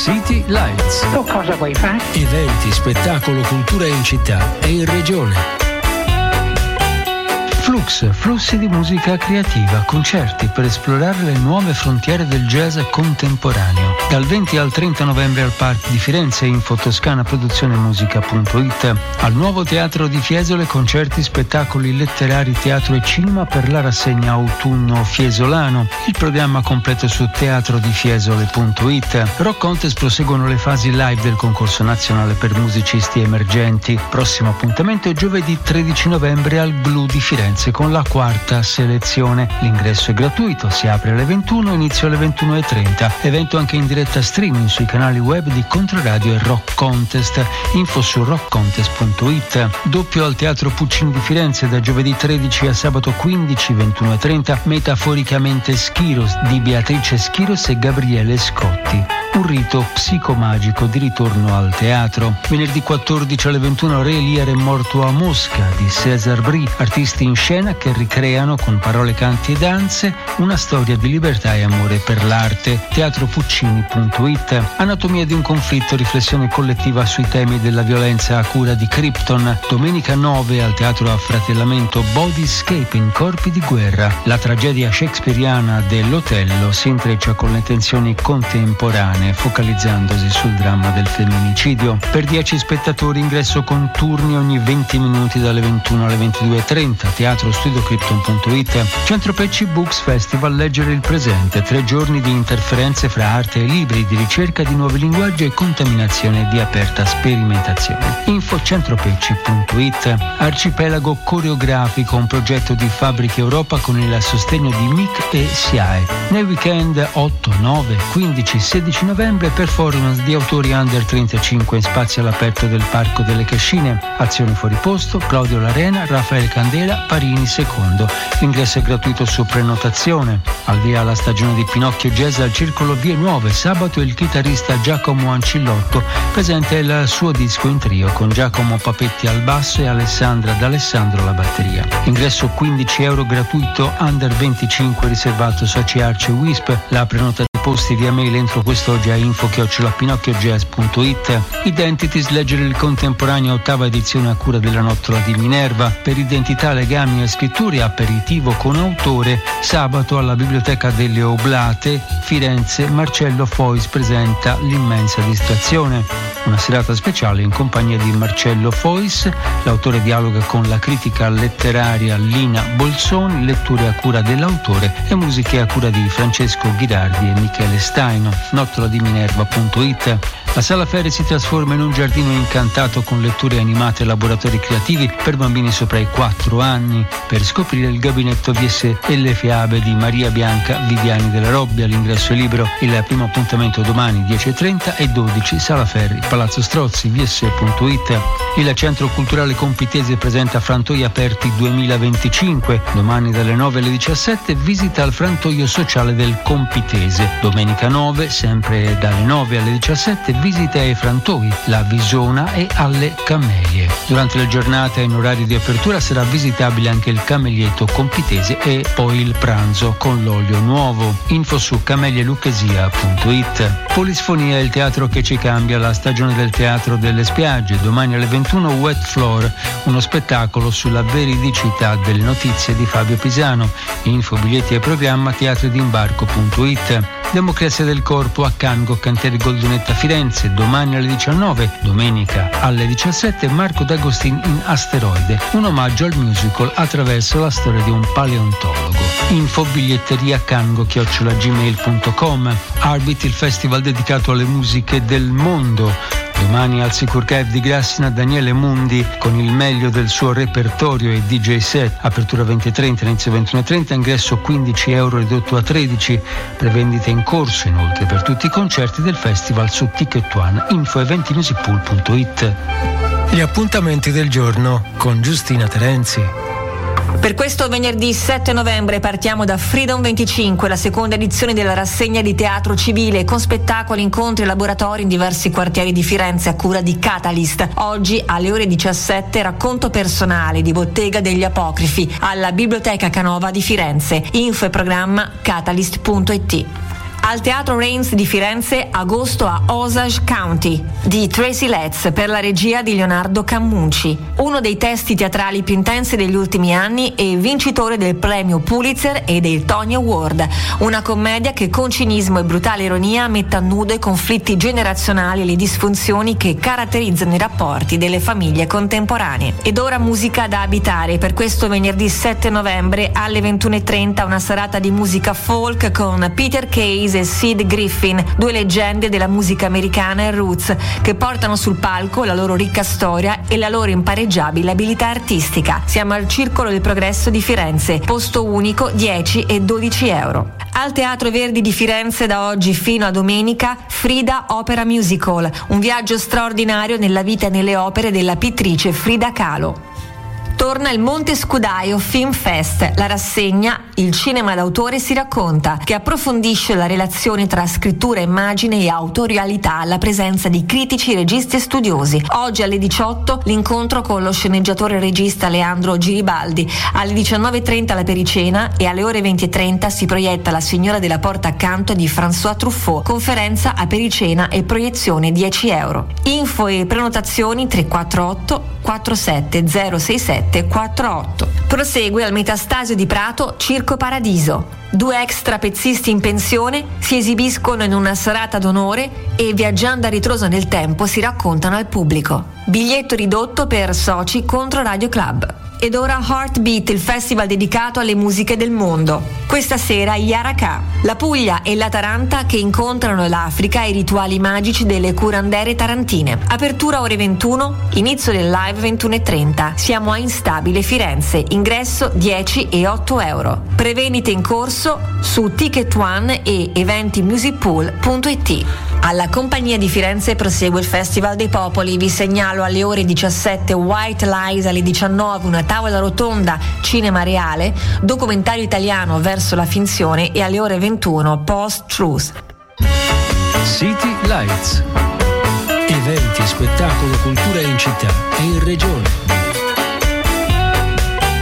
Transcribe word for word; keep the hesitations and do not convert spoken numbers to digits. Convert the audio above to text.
City Lights. Tu cosa vuoi fare? Eventi, spettacolo, cultura in città e in regione. Flux, flussi di musica creativa, concerti per esplorare le nuove frontiere del jazz contemporaneo. Dal venti al trenta novembre al Park di Firenze, info toscana produzione musica punto it. Al nuovo Teatro di Fiesole, concerti, spettacoli letterari, teatro e cinema per la rassegna autunno fiesolano. Il programma completo su teatro di fiesole punto it. Rock Contest, proseguono le fasi live del concorso nazionale per musicisti emergenti. Prossimo appuntamento è giovedì tredici novembre al Blu di Firenze con la quarta selezione. L'ingresso è gratuito, si apre alle ventuno, inizio alle ventuno e trenta. Evento anche in diretta streaming sui canali web di Controradio e Rock Contest. Info su rock contest punto it. Doppio al Teatro Puccini di Firenze da giovedì tredici a sabato quindici, ventuno e trenta. Metaforicamente Schiros di Beatrice Schiros e Gabriele Scotti. Un rito psicomagico di ritorno al teatro. Venerdì quattordici alle ventuno Re Lear è morto a Mosca di César Brie. Artisti in scena che ricreano con parole, canti e danze una storia di libertà e amore per l'arte. teatro puccini punto it. Anatomia di un conflitto, riflessione collettiva sui temi della violenza a cura di Krypton. Domenica nove al Teatro Affratellamento Bodyscaping, corpi di guerra. La tragedia shakespeariana dell'Otello si intreccia con le tensioni contemporanee, focalizzandosi sul dramma del femminicidio. Per dieci spettatori, ingresso con turni ogni venti minuti dalle ventuno alle ventidue e trenta. teatro studio krypton punto it. Centro Pecci Books Festival, leggere il presente. Tre giorni di interferenze fra arte e libri, di ricerca di nuovi linguaggi e contaminazione di aperta sperimentazione. Info centropecci punto it. Arcipelago coreografico, un progetto di Fabbriche Europa con il sostegno di M I C e S I A E. Nel weekend otto, nove, quindici, sedici novembre, performance di autori under trentacinque in spazio all'aperto del Parco delle Cascine. Azioni fuori posto, Claudio Larena, Raffaele Candela, Parini secondo. L'ingresso è gratuito su prenotazione. Al via la stagione di Pinocchio Jazz al Circolo Vie Nuove. Sabato il chitarrista Giacomo Ancillotto presenta il suo disco in trio con Giacomo Papetti al basso e Alessandra D'Alessandro alla batteria. Ingresso quindici euro, gratuito under venticinque, riservato Soci Arce Wisp. La prenotazione posti via mail entro quest'oggi a info chiocciola pinocchio jazz punto it. Identities, leggere il contemporaneo, ottava edizione a cura della Nottola di Minerva. Per identità, legami e scritture, aperitivo con autore. Sabato alla Biblioteca delle Oblate, Firenze, Marcello Fois presenta L'immensa distrazione. Una serata speciale in compagnia di Marcello Fois. L'autore dialoga con la critica letteraria Lina Bolzoni, letture a cura dell'autore e musiche a cura di Francesco Ghirardi e Michele Staino. nottola di minerva punto it. La Sala Ferri si trasforma in un giardino incantato con letture animate e laboratori creativi per bambini sopra i quattro anni. Per scoprire il gabinetto V S e le fiabe di Maria Bianca Viviani della Robbia. L'ingresso è libero. Il primo appuntamento domani dieci e trenta e dodici, Sala Ferri, Palazzo Strozzi, v s punto it. Il Centro Culturale Compitese presenta Frantoi Aperti duemilaventicinque. Domani dalle nove alle diciassette visita al Frantoio Sociale del Compitese. Domenica nove, sempre dalle nove alle diciassette, visita ai Frantoi, la Visona e alle Camelie. Durante la giornata in orario di apertura sarà visitabile anche il Camelietto Compitese e poi il pranzo con l'olio nuovo. Info su camelieluchesia punto it. Polisfonia, il teatro che ci cambia, la stagione del teatro delle spiagge. Domani alle ventuno Wet Floor, uno spettacolo sulla veridicità delle notizie di Fabio Pisano. Info, biglietti e programma teatrodimbarco punto it. Democrazia del corpo a Cango, Cantieri Goldunetta Firenze, domani alle diciannove, domenica alle diciassette Marco D'Agostin in Asteroide, un omaggio al musical attraverso la storia di un paleontologo. Info biglietteria cango chiocciola gmail punto com. Arbit, il festival dedicato alle musiche del mondo. Domani al Sicur Cave di Grassina Daniele Mundi con il meglio del suo repertorio e D J set. Apertura venti e trenta, inizio ventuno e trenta, ingresso quindici euro ridotto a tredici. Prevendite in corso inoltre per tutti i concerti del festival su Ticket One. Info eventimusicpool punto it. Gli appuntamenti del giorno con Giustina Terenzi. Per questo venerdì sette novembre partiamo da Freedom venticinque, la seconda edizione della rassegna di teatro civile con spettacoli, incontri e laboratori in diversi quartieri di Firenze a cura di Catalyst. Oggi alle ore diciassette racconto personale di Bottega degli Apocrifi alla Biblioteca Canova di Firenze. Info e programma catalyst punto it. Al Teatro Reims di Firenze, agosto a Osage County di Tracy Letts per la regia di Leonardo Cammucci, uno dei testi teatrali più intensi degli ultimi anni e vincitore del premio Pulitzer e del Tony Award, una commedia che con cinismo e brutale ironia mette a nudo i conflitti generazionali e le disfunzioni che caratterizzano i rapporti delle famiglie contemporanee. Ed ora musica da abitare per questo venerdì sette novembre alle ventuno e trenta, una serata di musica folk con Peter Case e Sid Griffin, due leggende della musica americana e roots, che portano sul palco la loro ricca storia e la loro impareggiabile abilità artistica. Siamo al Circolo del Progresso di Firenze, posto unico dieci e dodici euro. Al Teatro Verdi di Firenze da oggi fino a domenica Frida Opera Musical, un viaggio straordinario nella vita e nelle opere della pittrice Frida Kahlo. Torna il Monte Scudaio Film Fest, la rassegna Il cinema d'autore si racconta, che approfondisce la relazione tra scrittura, immagine e autorialità alla presenza di critici, registi e studiosi. Oggi alle diciotto l'incontro con lo sceneggiatore e regista Leandro Giribaldi, alle diciannove e trenta la pericena e alle ore venti e trenta si proietta La signora della porta accanto di François Truffaut, conferenza a pericena e proiezione dieci euro. Info e prenotazioni tre quattro otto quattro sette zero sei sette quattro otto. Prosegue al Metastasio di Prato Circo Paradiso. Due ex trapezzisti in pensione si esibiscono in una serata d'onore e, viaggiando a ritroso nel tempo, si raccontano al pubblico. Biglietto ridotto per soci contro Radio Club. Ed ora Heartbeat, il festival dedicato alle musiche del mondo. Questa sera Yaraka, la Puglia e la Taranta che incontrano l'Africa e i rituali magici delle curandere tarantine. Apertura ore ventuno, inizio del live ventuno e trenta. Siamo a Instabile Firenze, ingresso dieci e otto euro. Prevenite in corso su Ticket One e eventimusicpool punto it. Alla Compagnia di Firenze prosegue il Festival dei Popoli. Vi segnalo alle ore diciassette White Lies, alle diciannove una tavola rotonda Cinema Reale, documentario italiano verso la finzione, e alle ore ventuno Post-Truth. City Lights. Eventi, spettacolo, cultura in città e in regione.